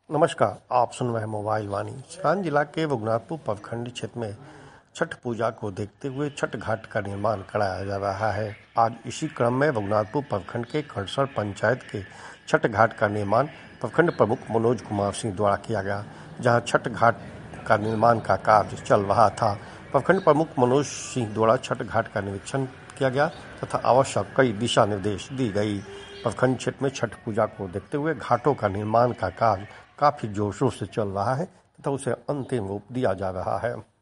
नमस्कार, आप सुन रहे हैं मोबाइल वाणी। सिवान जिला के रघुनाथपुर प्रखंड क्षेत्र में छठ पूजा को देखते हुए छठ घाट का निर्माण कराया जा रहा है। आज इसी क्रम में रघुनाथपुर प्रखंड के खड़सर पंचायत के छठ घाट का निर्माण प्रखंड प्रमुख मनोज कुमार सिंह द्वारा किया गया, जहां छठ घाट का निर्माण का कार्य चल रहा था। प्रखंड प्रमुख मनोज सिंह द्वारा छठ घाट का निरीक्षण किया गया तथा आवश्यक कई दिशा निर्देश दी गई। प्रखंड क्षेत्र में छठ पूजा को देखते हुए घाटों का निर्माण का कार्य काफी जोशों से चल रहा है तथा उसे अंतिम रूप दिया जा रहा है।